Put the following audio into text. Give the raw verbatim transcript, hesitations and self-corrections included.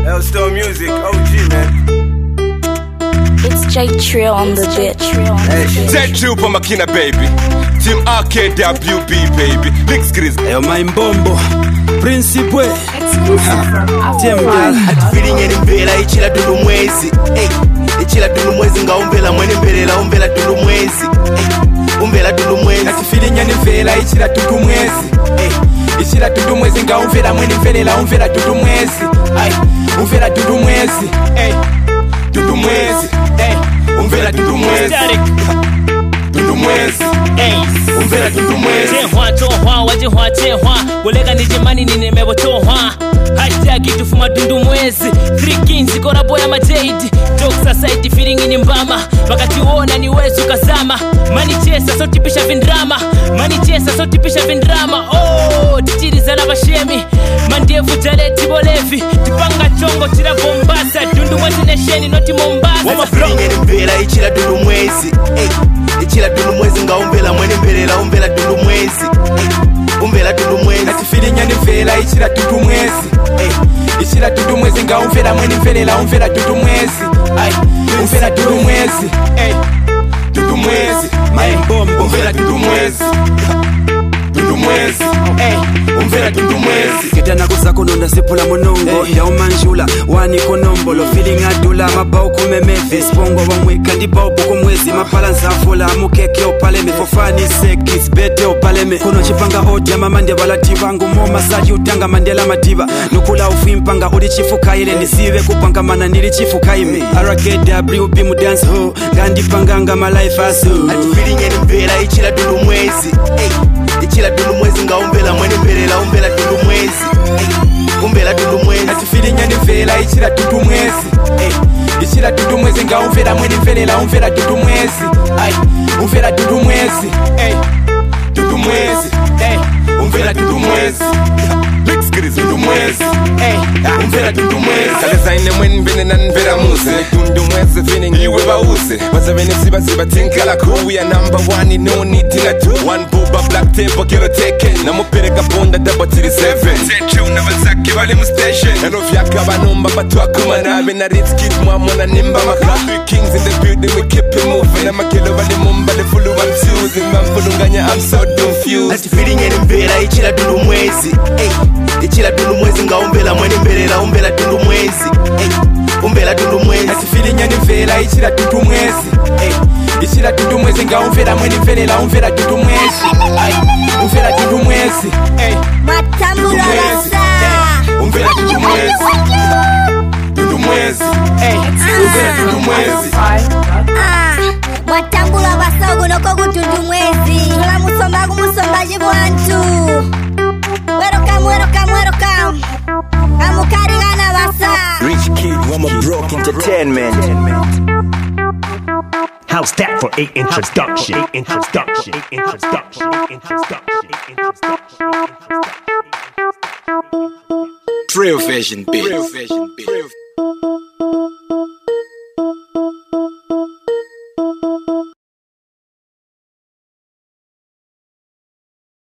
L-Star Music, O G, man. It's J Trill on the beat. J Trill for Makina, baby. Team R K W B, baby. Licks Grizz. Yo, my mbombo. Principwe. Team girl. Feeling any mbela ichila dulu mwezi. Hey, ichila dulu mwezi nga umbela mwene mbelela umbela dulu mwezi. Hey, umbela dulu mwezi. Ati feeling any mbela ichila dulu mwezi. Hey, ichila dulu mwezi nga umbela mwene mbelela umbela dulu mwezi. Ay, umbela dulu mwezi. Hey, dulu mwezi. Hey, umbela dulu mwezi. Dulu mwezi. Hey, umbela dulu mwezi. Tehwa tohwa wajihwa tehwa Golega nijimani ninemebo tohwa Hashtag itufuma dundu mwezi Three Kings kora boya majaidi Talk society feeling ini mbama Wakati uona ni wezu kazama Mani chesa so tipisha vindrama Mani chesa so tipisha vindrama Oh, tichiriza na bashemi Mandevu jale tibolevi Tipanga chongo tira bombasa Dundu mwezi nesheni noti Mombasa Wama feeling any mbela ichila dulu mwezi. Hey, ichila dulu mwezi nga umbela mwene mbelela umbela dulu mwezi. Hey, umbela dulu mwezi. Ati feeling any mbela ichila dulu mwezi. Hey, ichila dulu mwezi nga umbela mwene mbelela umbela dulu mwezi. Ay, umbela dulu mwezi. Hey, dulu mwezi. My mbombo. Umbela dulu mwezi. Dulu mwezi. Hey, umbela dulu mwezi. Kitana kusako nonda sipula monongo hey. Yao manjula, wani konombo Lo feeling adula, mabao kumemevi Spongo wa mwika, ndibao buku mwezi Mapala nzafula, mukeke opaleme Fofani sekis, bete opaleme Kuno chipanga hoti ya mamande walatiba Ngumo masaji utanga mandela matiba Nukula ufimpanga, uli chifu kaile Nisiwe kupanga mana nili chifu kaime R K W B mu dance ho Gandi panganga ma life asu Ati feeling any mbela ichila dulu mwezi. Hey, ichila dulu mwezi nga umbela mwene mbelela umbela dulu mwezi. Hey, umbela dulu mwezi. Ati feeling any mbela ichila dulu mwezi. Hey, ichila dulu mwezi nga umbela mwene mbelela umbela dulu mwezi. Ay, umbela dulu mwezi. Hey, dulu mwezi. Hey, umbela dulu mwezi. Licks Grizz. Dulu mwezi. Hey, umbela dulu mwezi. Kaleza ine mwen bene nan vera muse Dundu mwezi feeling iwe bause Waza vene siba siba tinkala ku We are number one, no need tina two One booba black tape, kilo taken Na mupireka bunda double tiri seven Zenchu na wazaki wali mu station Eno vyaka banomba batu akuma na Bena Ritz kid mwamona nimba maka Three Kings in the building, we keep it moving Na makelo wali mumba, the fulu I'm choosing Mamfulunganya, I'm so confused Ati feeling any mbela ichila dulu mwezi. Hey, ichila dulu mwezi nga umbela mwene mbelela umbela dulu mwezi. Hey, umbela dulu mwezi. Ati feeling any mbela ichila dulu mwezi. Hey, ichila dulu mwezi nga umbela mwene mbelela umbela dulu mwezi. Ay, umbela dulu mwezi. Hey, Matambula basa. umbela dulu mwezi. Dulu mwezi. Hey, umbela dulu mwezi. Ah, Matambula basa ugunoko gutundu mwezi. Tula musomba gumusomba jibuantu. Welcome, welcome, welcome. Amukarigana basa. Rich Kid, Wama Broke Entertainment. How's that for a introduction? Introduction. Introduction. Introduction. Introduction. Trill version, bitch.